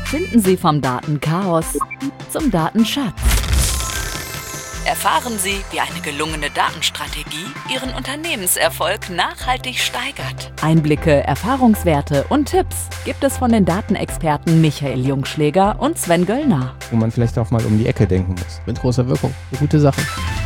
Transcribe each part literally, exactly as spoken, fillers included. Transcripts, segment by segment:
Finden Sie vom Datenchaos zum Datenschatz. Erfahren Sie, wie eine gelungene Datenstrategie Ihren Unternehmenserfolg nachhaltig steigert. Einblicke, Erfahrungswerte und Tipps gibt es von den Datenexperten Michael Jungschläger und Sven Göllner. Wo man vielleicht auch mal um die Ecke denken muss. Mit großer Wirkung. Eine gute Sache.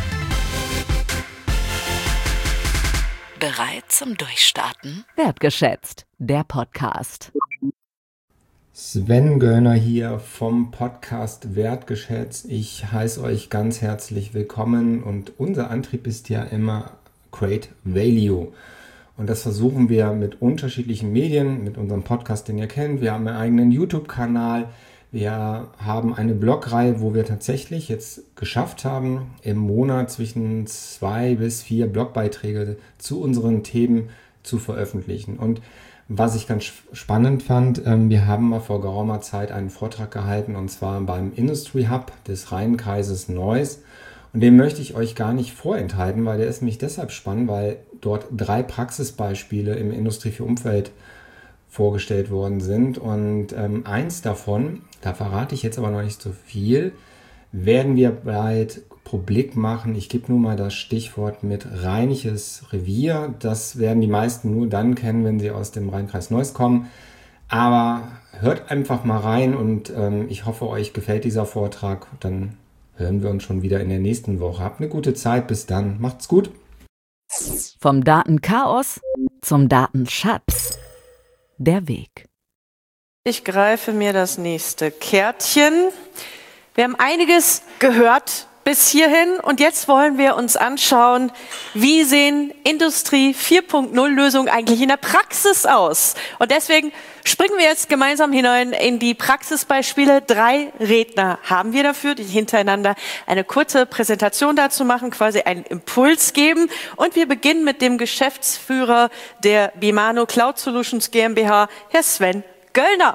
Bereit zum Durchstarten? Wertgeschätzt, der Podcast. Sven Göllner hier vom Podcast Wertgeschätzt. Ich heiße euch ganz herzlich willkommen und unser Antrieb ist ja immer Create Value. Und das versuchen wir mit unterschiedlichen Medien, mit unserem Podcast, den ihr kennt. Wir haben einen eigenen YouTube-Kanal. Wir haben eine Blogreihe, wo wir tatsächlich jetzt geschafft haben, im Monat zwischen zwei bis vier Blogbeiträge zu unseren Themen zu veröffentlichen. Und was ich ganz spannend fand, wir haben mal vor geraumer Zeit einen Vortrag gehalten, und zwar beim Industry Hub des Rheinkreises Neuss. Und den möchte ich euch gar nicht vorenthalten, weil der ist nämlich deshalb spannend, weil dort drei Praxisbeispiele im Industrie vier Umfeld vorgestellt worden sind. Und ähm, eins davon, da verrate ich jetzt aber noch nicht so viel, werden wir bald publik machen. Ich gebe nur mal das Stichwort mit Rheinisches Revier. Das werden die meisten nur dann kennen, wenn sie aus dem Rheinkreis Neuss kommen. Aber hört einfach mal rein und ähm, ich hoffe, euch gefällt dieser Vortrag. Dann hören wir uns schon wieder in der nächsten Woche. Habt eine gute Zeit. Bis dann. Macht's gut. Vom Datenchaos zum Datenschatz. Der Weg. Ich greife mir das nächste Kärtchen. Wir haben einiges gehört bis hierhin und jetzt wollen wir uns anschauen, wie sehen Industrie vier Punkt null Lösungen eigentlich in der Praxis aus? Und deswegen springen wir jetzt gemeinsam hinein in die Praxisbeispiele. Drei Redner haben wir dafür, die hintereinander eine kurze Präsentation dazu machen, quasi einen Impuls geben. Und wir beginnen mit dem Geschäftsführer der Bimano Cloud Solutions GmbH, Herr Sven Göllner.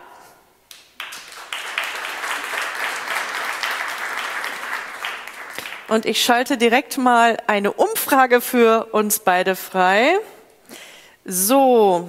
Und ich schalte direkt mal eine Umfrage für uns beide frei. So,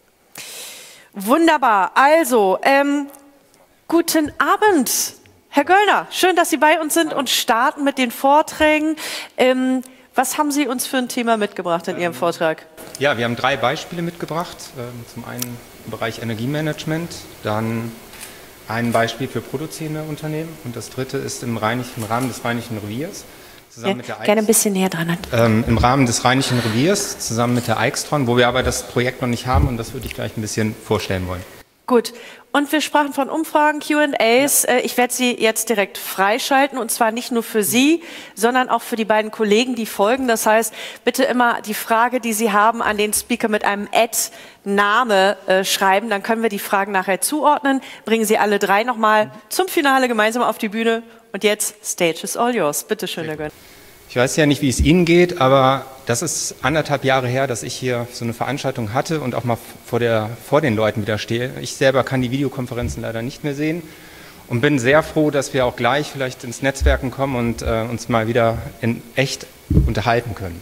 wunderbar. Also, ähm, guten Abend, Herr Göllner. Schön, dass Sie bei uns sind und starten mit den Vorträgen. Ähm, was haben Sie uns für ein Thema mitgebracht in Ihrem Vortrag? Ja, wir haben drei Beispiele mitgebracht. Zum einen im Bereich Energiemanagement, dann ein Beispiel für produzierende Unternehmen und das dritte ist im, Rheinischen, im Rahmen des Rheinischen Reviers. Zusammen Ja, mit der gerne ein bisschen näher dran. Ähm, Im Rahmen des Rheinischen Reviers zusammen mit der Eichstron, wo wir aber das Projekt noch nicht haben und das würde ich gleich ein bisschen vorstellen wollen. Gut, und wir sprachen von Umfragen, Q and A's. Ja. Ich werde sie jetzt direkt freischalten und zwar nicht nur für Sie, sondern auch für die beiden Kollegen, die folgen. Das heißt, bitte immer die Frage, die Sie haben, an den Speaker mit einem Ad-Name äh, schreiben. Dann können wir die Fragen nachher zuordnen. Bringen Sie alle drei nochmal zum Finale gemeinsam auf die Bühne. Und jetzt, Stage is all yours. Bitte schön, Herr Göllner. Ich weiß ja nicht, wie es Ihnen geht, aber das ist anderthalb Jahre her, dass ich hier so eine Veranstaltung hatte und auch mal vor, der, vor den Leuten wieder stehe. Ich selber kann die Videokonferenzen leider nicht mehr sehen und bin sehr froh, dass wir auch gleich vielleicht ins Netzwerken kommen und äh, uns mal wieder in echt unterhalten können.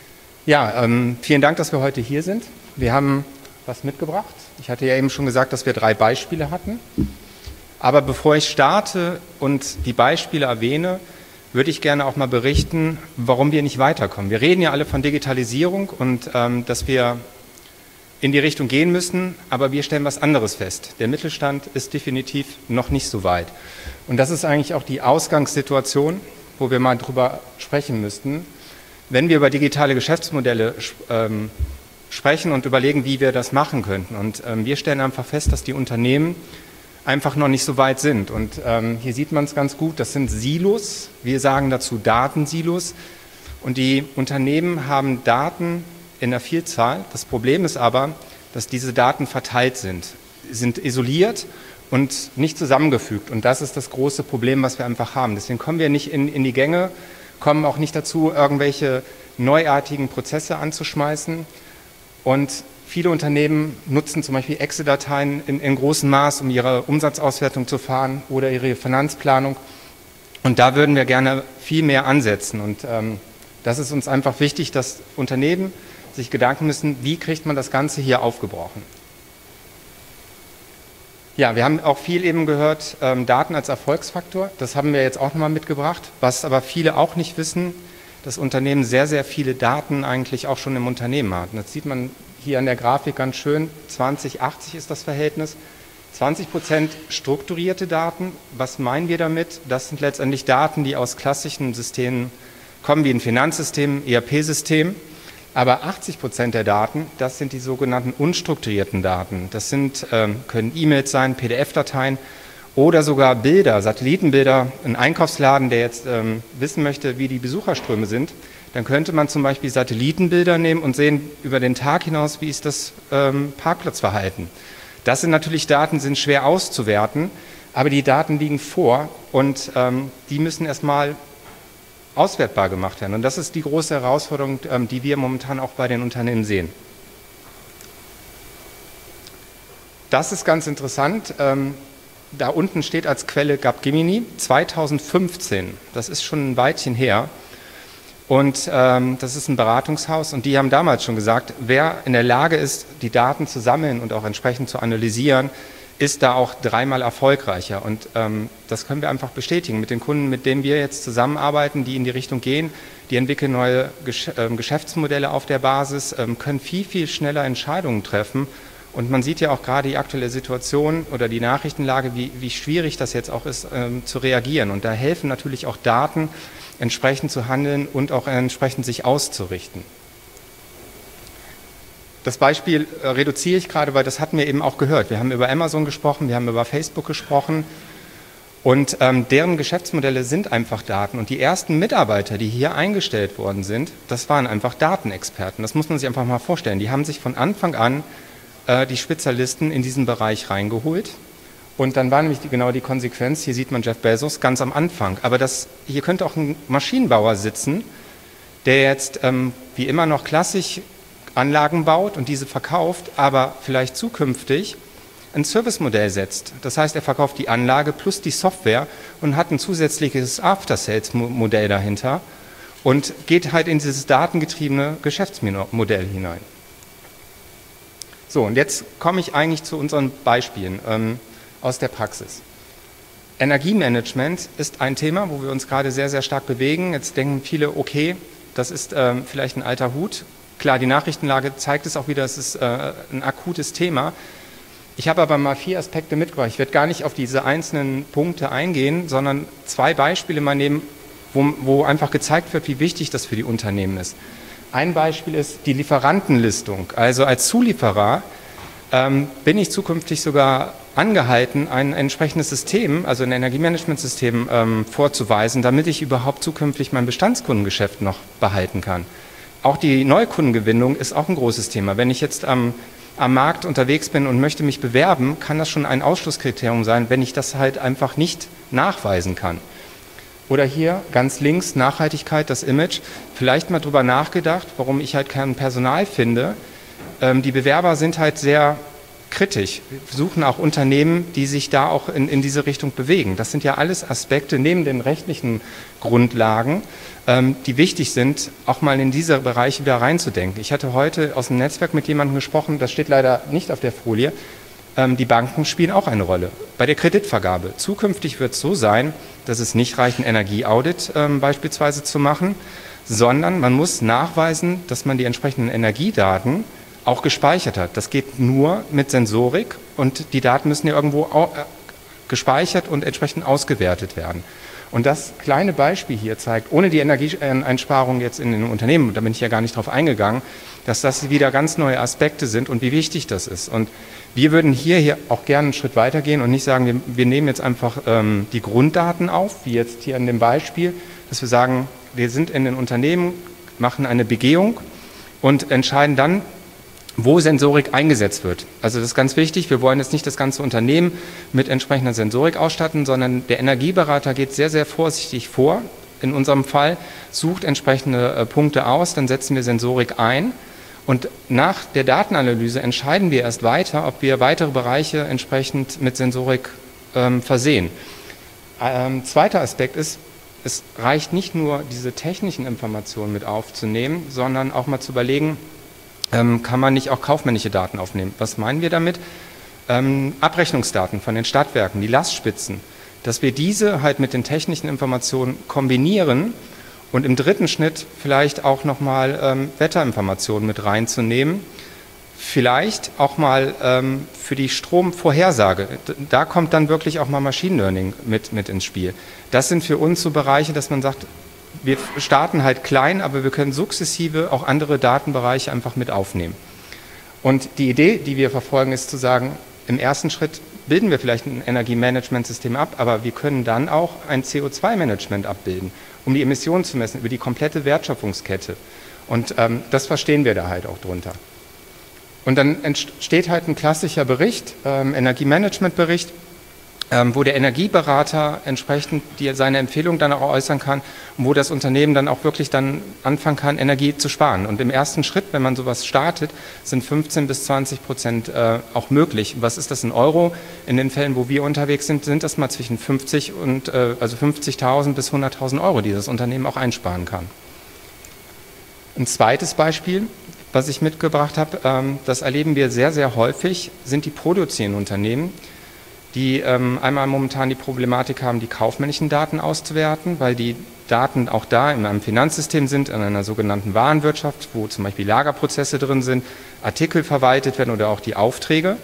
Ja, ähm, vielen Dank, dass wir heute hier sind. Wir haben was mitgebracht. Ich hatte ja eben schon gesagt, dass wir drei Beispiele hatten. Aber bevor ich starte und die Beispiele erwähne, würde ich gerne auch mal berichten, warum wir nicht weiterkommen. Wir reden ja alle von Digitalisierung und ähm, dass wir in die Richtung gehen müssen, aber wir stellen was anderes fest. Der Mittelstand ist definitiv noch nicht so weit. Und das ist eigentlich auch die Ausgangssituation, wo wir mal drüber sprechen müssten, wenn wir über digitale Geschäftsmodelle ähm, sprechen und überlegen, wie wir das machen könnten. Und ähm, wir stellen einfach fest, dass die Unternehmen einfach noch nicht so weit sind. Und ähm, hier sieht man es ganz gut, das sind Silos, wir sagen dazu Datensilos und die Unternehmen haben Daten in der Vielzahl. Das Problem ist aber, dass diese Daten verteilt sind, sind isoliert und nicht zusammengefügt und das ist das große Problem, was wir einfach haben. Deswegen kommen wir nicht in, in die Gänge, kommen auch nicht dazu, irgendwelche neuartigen Prozesse anzuschmeißen und viele Unternehmen nutzen zum Beispiel Excel-Dateien in, in großem Maß, um ihre Umsatzauswertung zu fahren oder ihre Finanzplanung. Und da würden wir gerne viel mehr ansetzen. Und ähm, das ist uns einfach wichtig, dass Unternehmen sich Gedanken müssen, wie kriegt man das Ganze hier aufgebrochen. Ja, wir haben auch viel eben gehört, ähm, Daten als Erfolgsfaktor. Das haben wir jetzt auch nochmal mitgebracht. Was aber viele auch nicht wissen, dass Unternehmen sehr, sehr viele Daten eigentlich auch schon im Unternehmen haben. Das sieht man hier an der Grafik ganz schön. zwanzig achtzig ist das Verhältnis. zwanzig Prozent strukturierte Daten. Was meinen wir damit? Das sind letztendlich Daten, die aus klassischen Systemen kommen, wie ein Finanzsystem, E R P-System. Aber achtzig Prozent der Daten, das sind die sogenannten unstrukturierten Daten. Das sind, ähm, können E-Mails sein, P D F-Dateien oder sogar Bilder, Satellitenbilder. Ein Einkaufsladen, der jetzt ähm, wissen möchte, wie die Besucherströme sind, dann könnte man zum Beispiel Satellitenbilder nehmen und sehen über den Tag hinaus, wie ist das ähm, Parkplatzverhalten. Das sind natürlich Daten, sind schwer auszuwerten, aber die Daten liegen vor und ähm, die müssen erstmal auswertbar gemacht werden. Und das ist die große Herausforderung, ähm, die wir momentan auch bei den Unternehmen sehen. Das ist ganz interessant. Ähm, da unten steht als Quelle Capgemini zweitausendfünfzehn. Das ist schon ein Weilchen her. Und ähm, das ist ein Beratungshaus und die haben damals schon gesagt, wer in der Lage ist, die Daten zu sammeln und auch entsprechend zu analysieren, ist da auch dreimal erfolgreicher. Und ähm, das können wir einfach bestätigen mit den Kunden, mit denen wir jetzt zusammenarbeiten, die in die Richtung gehen, die entwickeln neue Gesch äh, Geschäftsmodelle auf der Basis, ähm, können viel, viel schneller Entscheidungen treffen. Und man sieht ja auch gerade die aktuelle Situation oder die Nachrichtenlage, wie, wie schwierig das jetzt auch ist, ähm, zu reagieren. Und da helfen natürlich auch Daten, entsprechend zu handeln und auch entsprechend sich auszurichten. Das Beispiel äh, reduziere ich gerade, weil das hatten wir eben auch gehört. Wir haben über Amazon gesprochen, wir haben über Facebook gesprochen und ähm, deren Geschäftsmodelle sind einfach Daten. Und die ersten Mitarbeiter, die hier eingestellt worden sind, das waren einfach Datenexperten. Das muss man sich einfach mal vorstellen. Die haben sich von Anfang an äh, die Spezialisten in diesen Bereich reingeholt. Und dann war nämlich die, genau die Konsequenz, hier sieht man Jeff Bezos ganz am Anfang. Aber das, hier könnte auch ein Maschinenbauer sitzen, der jetzt ähm, wie immer noch klassisch Anlagen baut und diese verkauft, aber vielleicht zukünftig ein Servicemodell setzt. Das heißt, er verkauft die Anlage plus die Software und hat ein zusätzliches After-Sales-Modell dahinter und geht halt in dieses datengetriebene Geschäftsmodell hinein. So, und jetzt komme ich eigentlich zu unseren Beispielen ähm, aus der Praxis. Energiemanagement ist ein Thema, wo wir uns gerade sehr, sehr stark bewegen. Jetzt denken viele, okay, das ist ähm, vielleicht ein alter Hut. Klar, die Nachrichtenlage zeigt es auch wieder, es ist äh, ein akutes Thema. Ich habe aber mal vier Aspekte mitgebracht. Ich werde gar nicht auf diese einzelnen Punkte eingehen, sondern zwei Beispiele mal nehmen, wo, wo einfach gezeigt wird, wie wichtig das für die Unternehmen ist. Ein Beispiel ist die Lieferantenlistung. Also als Zulieferer ähm, bin ich zukünftig sogar angehalten, ein entsprechendes System, also ein Energiemanagementsystem ähm, vorzuweisen, damit ich überhaupt zukünftig mein Bestandskundengeschäft noch behalten kann. Auch die Neukundengewinnung ist auch ein großes Thema. Wenn ich jetzt am, am Markt unterwegs bin und möchte mich bewerben, kann das schon ein Ausschlusskriterium sein, wenn ich das halt einfach nicht nachweisen kann. Oder hier ganz links Nachhaltigkeit, das Image. Vielleicht mal drüber nachgedacht, warum ich halt kein Personal finde. Ähm, die Bewerber sind halt sehr kritisch. Wir suchen auch Unternehmen, die sich da auch in, in diese Richtung bewegen. Das sind ja alles Aspekte neben den rechtlichen Grundlagen, ähm, die wichtig sind, auch mal in diese Bereiche wieder reinzudenken. Ich hatte heute aus dem Netzwerk mit jemandem gesprochen, das steht leider nicht auf der Folie, ähm, die Banken spielen auch eine Rolle bei der Kreditvergabe. Zukünftig wird es so sein, dass es nicht reicht, ein Energieaudit ähm, beispielsweise zu machen, sondern man muss nachweisen, dass man die entsprechenden Energiedaten auch gespeichert hat. Das geht nur mit Sensorik und die Daten müssen ja irgendwo gespeichert und entsprechend ausgewertet werden. Und das kleine Beispiel hier zeigt, ohne die Energieeinsparung jetzt in den Unternehmen, da bin ich ja gar nicht drauf eingegangen, dass das wieder ganz neue Aspekte sind und wie wichtig das ist. Und wir würden hier, hier auch gerne einen Schritt weitergehen und nicht sagen, wir, wir nehmen jetzt einfach ähm, die Grunddaten auf, wie jetzt hier in dem Beispiel, dass wir sagen, wir sind in den Unternehmen, machen eine Begehung und entscheiden dann, wo Sensorik eingesetzt wird. Also das ist ganz wichtig, wir wollen jetzt nicht das ganze Unternehmen mit entsprechender Sensorik ausstatten, sondern der Energieberater geht sehr, sehr vorsichtig vor. In unserem Fall sucht entsprechende äh, Punkte aus, dann setzen wir Sensorik ein und nach der Datenanalyse entscheiden wir erst weiter, ob wir weitere Bereiche entsprechend mit Sensorik ähm, versehen. Ähm, zweiter Aspekt ist, es reicht nicht nur, diese technischen Informationen mit aufzunehmen, sondern auch mal zu überlegen, kann man nicht auch kaufmännische Daten aufnehmen. Was meinen wir damit? ähm, Abrechnungsdaten von den Stadtwerken, die Lastspitzen, dass wir diese halt mit den technischen Informationen kombinieren und im dritten Schritt vielleicht auch nochmal ähm, Wetterinformationen mit reinzunehmen. Vielleicht auch mal ähm, für die Stromvorhersage. Da kommt dann wirklich auch mal Machine Learning mit, mit ins Spiel. Das sind für uns so Bereiche, dass man sagt, wir starten halt klein, aber wir können sukzessive auch andere Datenbereiche einfach mit aufnehmen. Und die Idee, die wir verfolgen, ist zu sagen, im ersten Schritt bilden wir vielleicht ein Energiemanagementsystem ab, aber wir können dann auch ein C O zwei Management abbilden, um die Emissionen zu messen über die komplette Wertschöpfungskette. Und ähm, das verstehen wir da halt auch drunter. Und dann entsteht halt ein klassischer Bericht, ähm, Energiemanagementbericht, ähm, wo der Energieberater entsprechend die, seine Empfehlung dann auch äußern kann und wo das Unternehmen dann auch wirklich dann anfangen kann, Energie zu sparen. Und im ersten Schritt, wenn man sowas startet, sind fünfzehn bis zwanzig Prozent äh, auch möglich. Was ist das in Euro? In den Fällen, wo wir unterwegs sind, sind das mal zwischen fünfzig und äh, also fünfzigtausend bis hunderttausend Euro, die das Unternehmen auch einsparen kann. Ein zweites Beispiel, was ich mitgebracht habe, ähm, das erleben wir sehr, sehr häufig, sind die produzierenden Unternehmen, die ähm, einmal momentan die Problematik haben, die kaufmännischen Daten auszuwerten, weil die Daten auch da in einem Finanzsystem sind, in einer sogenannten Warenwirtschaft, wo zum Beispiel Lagerprozesse drin sind, Artikel verwaltet werden oder auch die Aufträge.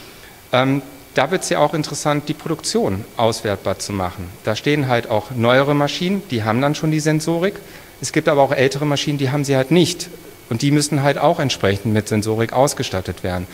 Ähm, da wird es ja auch interessant, die Produktion auswertbar zu machen. Da stehen halt auch neuere Maschinen, die haben dann schon die Sensorik. Es gibt aber auch ältere Maschinen, die haben sie halt nicht. Und die müssen halt auch entsprechend mit Sensorik ausgestattet werden.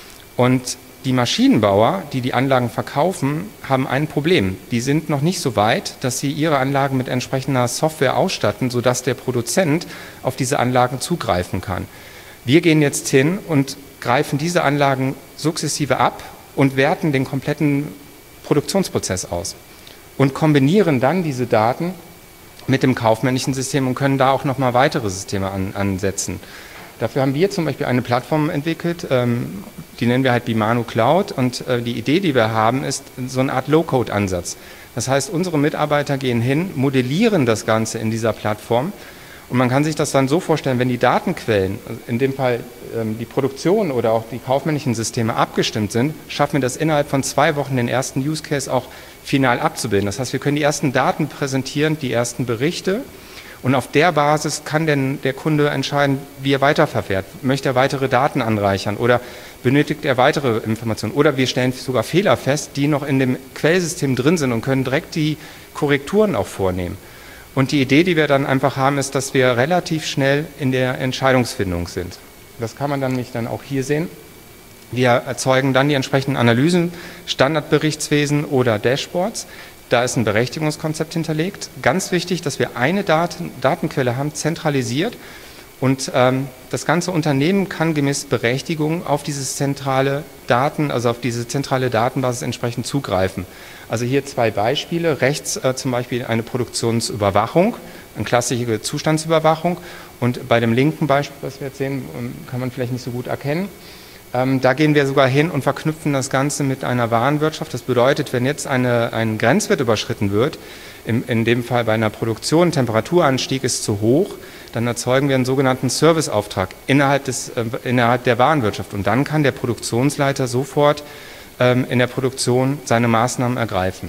Und die Maschinenbauer, die die Anlagen verkaufen, haben ein Problem. Die sind noch nicht so weit, dass sie ihre Anlagen mit entsprechender Software ausstatten, sodass der Produzent auf diese Anlagen zugreifen kann. Wir gehen jetzt hin und greifen diese Anlagen sukzessive ab und werten den kompletten Produktionsprozess aus und kombinieren dann diese Daten mit dem kaufmännischen System und können da auch nochmal weitere Systeme an, ansetzen. Dafür haben wir zum Beispiel eine Plattform entwickelt, ähm, die nennen wir halt Bimano Cloud, und äh, die Idee, die wir haben, ist so eine Art Low-Code-Ansatz. Das heißt, unsere Mitarbeiter gehen hin, modellieren das Ganze in dieser Plattform und man kann sich das dann so vorstellen, wenn die Datenquellen, in dem Fall ähm, die Produktion oder auch die kaufmännischen Systeme abgestimmt sind, schaffen wir das innerhalb von zwei Wochen den ersten Use Case auch final abzubilden. Das heißt, wir können die ersten Daten präsentieren, die ersten Berichte, und auf der Basis kann denn der Kunde entscheiden, wie er weiterverfährt. Möchte er weitere Daten anreichern oder benötigt er weitere Informationen? Oder wir stellen sogar Fehler fest, die noch in dem Quellsystem drin sind und können direkt die Korrekturen auch vornehmen. Und die Idee, die wir dann einfach haben, ist, dass wir relativ schnell in der Entscheidungsfindung sind. Das kann man dann nämlich dann auch hier sehen. Wir erzeugen dann die entsprechenden Analysen, Standardberichtswesen oder Dashboards. Da ist ein Berechtigungskonzept hinterlegt. Ganz wichtig, dass wir eine Daten, Datenquelle haben, zentralisiert, und ähm, das ganze Unternehmen kann gemäß Berechtigung auf dieses zentrale Daten, also auf diese zentrale Datenbasis entsprechend zugreifen. Also hier zwei Beispiele. Rechts äh, zum Beispiel eine Produktionsüberwachung, eine klassische Zustandsüberwachung, und bei dem linken Beispiel, was wir jetzt sehen, kann man vielleicht nicht so gut erkennen. Ähm, da gehen wir sogar hin und verknüpfen das Ganze mit einer Warenwirtschaft. Das bedeutet, wenn jetzt eine, ein Grenzwert überschritten wird, im, in dem Fall bei einer Produktion, Temperaturanstieg ist zu hoch, dann erzeugen wir einen sogenannten Serviceauftrag innerhalb, des, äh, innerhalb der Warenwirtschaft. Und dann kann der Produktionsleiter sofort ähm, in der Produktion seine Maßnahmen ergreifen.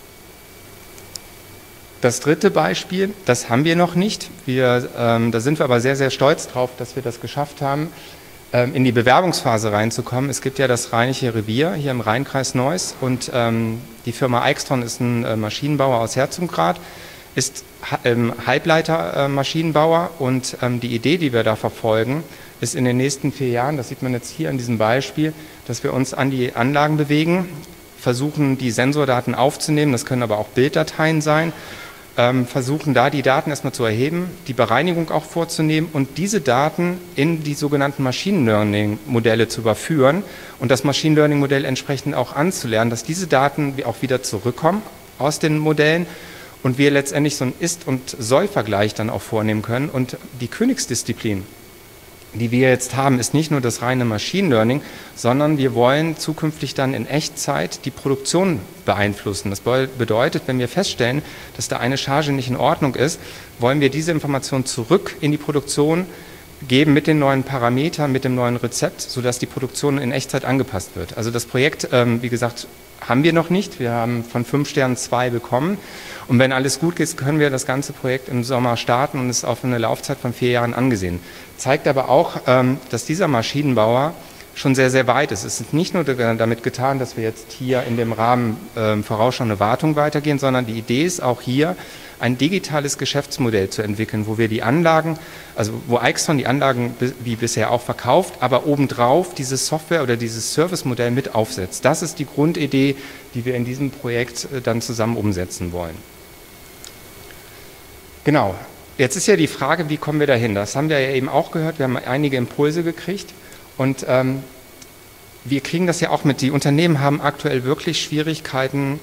Das dritte Beispiel, das haben wir noch nicht. Wir, ähm, da sind wir aber sehr, sehr stolz drauf, dass wir das geschafft haben, in die Bewerbungsphase reinzukommen. Es gibt ja das Rheinische Revier hier im Rheinkreis Neuss, und ähm, die Firma Eichstron ist ein äh, Maschinenbauer aus Herzogenrath, ist ähm, Halbleitermaschinenbauer, äh, und ähm, die Idee, die wir da verfolgen, ist in den nächsten vier Jahren, das sieht man jetzt hier an diesem Beispiel, dass wir uns an die Anlagen bewegen, versuchen die Sensordaten aufzunehmen, das können aber auch Bilddateien sein, Ähm, versuchen da die Daten erstmal zu erheben, die Bereinigung auch vorzunehmen und diese Daten in die sogenannten Machine Learning Modelle zu überführen und das Machine Learning Modell entsprechend auch anzulernen, dass diese Daten auch wieder zurückkommen aus den Modellen und wir letztendlich so einen Ist- und Soll-Vergleich dann auch vornehmen können. Und die Königsdisziplin, die wir jetzt haben, ist nicht nur das reine Machine Learning, sondern wir wollen zukünftig dann in Echtzeit die Produktion beeinflussen. Das bedeutet, wenn wir feststellen, dass da eine Charge nicht in Ordnung ist, wollen wir diese Information zurück in die Produktion geben mit den neuen Parametern, mit dem neuen Rezept, sodass die Produktion in Echtzeit angepasst wird. Also das Projekt, ähm, wie gesagt, haben wir noch nicht. Wir haben von fünf Sternen zwei bekommen. Und wenn alles gut geht, können wir das ganze Projekt im Sommer starten und ist auf eine Laufzeit von vier Jahren angesehen. Zeigt aber auch, ähm, dass dieser Maschinenbauer schon sehr, sehr weit ist. Es ist nicht nur damit getan, dass wir jetzt hier in dem Rahmen ähm, vorausschauende Wartung weitergehen, sondern die Idee ist auch hier, ein digitales Geschäftsmodell zu entwickeln, wo wir die Anlagen, also wo Aixtron die Anlagen wie bisher auch verkauft, aber obendrauf dieses Software- oder dieses Servicemodell mit aufsetzt. Das ist die Grundidee, die wir in diesem Projekt dann zusammen umsetzen wollen. Genau. Jetzt ist ja die Frage, wie kommen wir dahin? Das haben wir ja eben auch gehört. Wir haben einige Impulse gekriegt und ähm, wir kriegen das ja auch mit. Die Unternehmen haben aktuell wirklich Schwierigkeiten,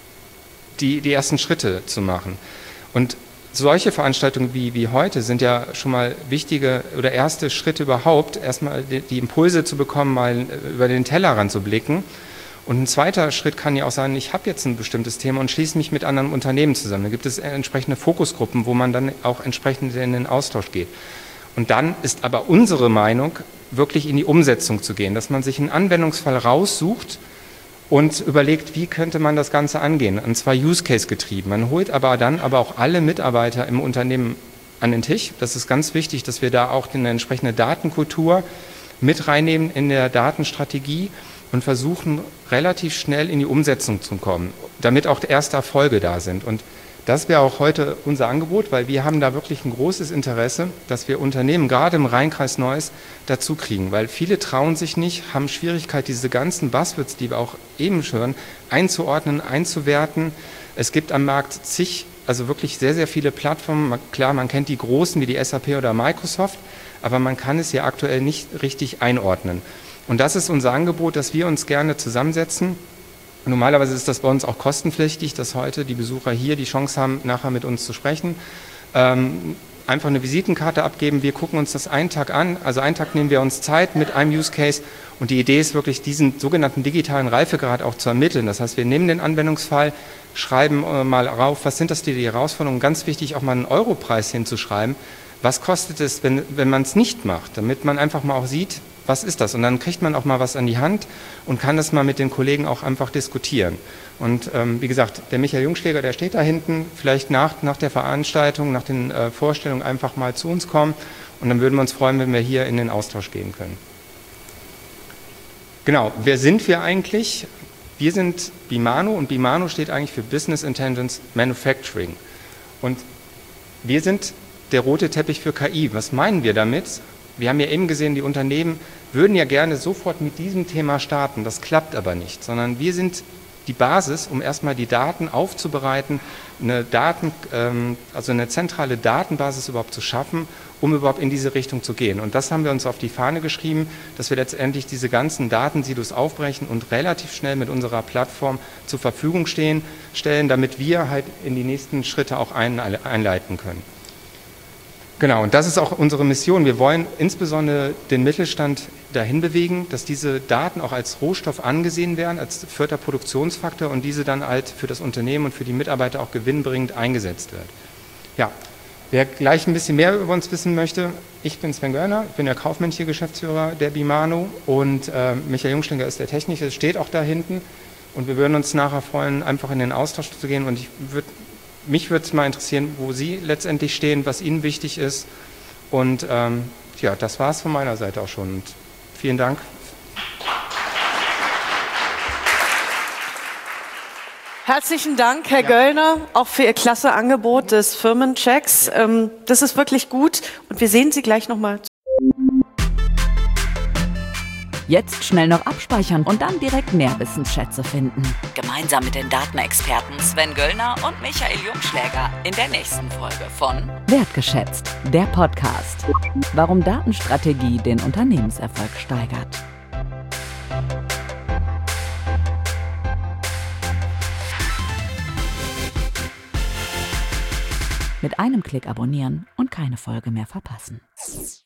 die, die ersten Schritte zu machen. Und solche Veranstaltungen wie, wie heute sind ja schon mal wichtige oder erste Schritte überhaupt, erstmal die, die Impulse zu bekommen, mal über den Tellerrand zu blicken. Und ein zweiter Schritt kann ja auch sein, ich habe jetzt ein bestimmtes Thema und schließe mich mit anderen Unternehmen zusammen. Da gibt es entsprechende Fokusgruppen, wo man dann auch entsprechend in den Austausch geht. Und dann ist aber unsere Meinung, wirklich in die Umsetzung zu gehen, dass man sich einen Anwendungsfall raussucht und überlegt, wie könnte man das Ganze angehen, und zwar Use-Case getrieben. Man holt aber dann aber auch alle Mitarbeiter im Unternehmen an den Tisch. Das ist ganz wichtig, dass wir da auch eine entsprechende Datenkultur mit reinnehmen in der Datenstrategie und versuchen, relativ schnell in die Umsetzung zu kommen, damit auch erste Erfolge da sind. Und das wäre auch heute unser Angebot, weil wir haben da wirklich ein großes Interesse, dass wir Unternehmen, gerade im Rheinkreis Neuss, dazu kriegen. Weil viele trauen sich nicht, haben Schwierigkeit, diese ganzen Buzzwords, die wir auch eben hören, einzuordnen, einzuwerten. Es gibt am Markt zig, also wirklich sehr, sehr viele Plattformen. Klar, man kennt die großen wie die S A P oder Microsoft, aber man kann es ja aktuell nicht richtig einordnen. Und das ist unser Angebot, dass wir uns gerne zusammensetzen. Normalerweise ist das bei uns auch kostenpflichtig, dass heute die Besucher hier die Chance haben, nachher mit uns zu sprechen. Ähm, einfach eine Visitenkarte abgeben, wir gucken uns das einen Tag an, also einen Tag nehmen wir uns Zeit mit einem Use Case und die Idee ist wirklich, diesen sogenannten digitalen Reifegrad auch zu ermitteln. Das heißt, wir nehmen den Anwendungsfall, schreiben äh, mal rauf, was sind das die, die Herausforderungen, ganz wichtig auch mal einen Europreis hinzuschreiben. Was kostet es, wenn, wenn man es nicht macht, damit man einfach mal auch sieht, was ist das? Und dann kriegt man auch mal was an die Hand und kann das mal mit den Kollegen auch einfach diskutieren. Und ähm, wie gesagt, der Michael Jungschläger, der steht da hinten, vielleicht nach, nach der Veranstaltung, nach den äh, Vorstellungen einfach mal zu uns kommen und dann würden wir uns freuen, wenn wir hier in den Austausch gehen können. Genau, wer sind wir eigentlich? Wir sind BIMANO und BIMANO steht eigentlich für Business Intelligence Manufacturing. Und wir sind der rote Teppich für K I. Was meinen wir damit? Wir haben ja eben gesehen, die Unternehmen würden ja gerne sofort mit diesem Thema starten. Das klappt aber nicht, sondern wir sind die Basis, um erstmal die Daten aufzubereiten, eine Daten, ähm, also eine zentrale Datenbasis überhaupt zu schaffen, um überhaupt in diese Richtung zu gehen. Und das haben wir uns auf die Fahne geschrieben, dass wir letztendlich diese ganzen Datensilos aufbrechen und relativ schnell mit unserer Plattform zur Verfügung stehen, stellen, damit wir halt in die nächsten Schritte auch ein, einleiten können. Genau, und das ist auch unsere Mission. Wir wollen insbesondere den Mittelstand dahin bewegen, dass diese Daten auch als Rohstoff angesehen werden, als vierter Produktionsfaktor und diese dann halt für das Unternehmen und für die Mitarbeiter auch gewinnbringend eingesetzt wird. Ja, wer gleich ein bisschen mehr über uns wissen möchte, ich bin Sven Görner, ich bin der kaufmännische Geschäftsführer der BIMANO und äh, Michael Jungschläger ist der technische, steht auch da hinten und wir würden uns nachher freuen, einfach in den Austausch zu gehen und ich würde Mich würde es mal interessieren, wo Sie letztendlich stehen, was Ihnen wichtig ist. Und ähm, ja, das war es von meiner Seite auch schon. Und vielen Dank. Herzlichen Dank, Herr ja. Göllner, auch für Ihr klasse Angebot des Firmenchecks. Ähm, das ist wirklich gut und wir sehen Sie gleich nochmal. Jetzt schnell noch abspeichern und dann direkt mehr Wissensschätze finden. Gemeinsam mit den Datenexperten Sven Göllner und Michael Jungschläger in der nächsten Folge von Wertgeschätzt, der Podcast. Warum Datenstrategie den Unternehmenserfolg steigert. Mit einem Klick abonnieren und keine Folge mehr verpassen.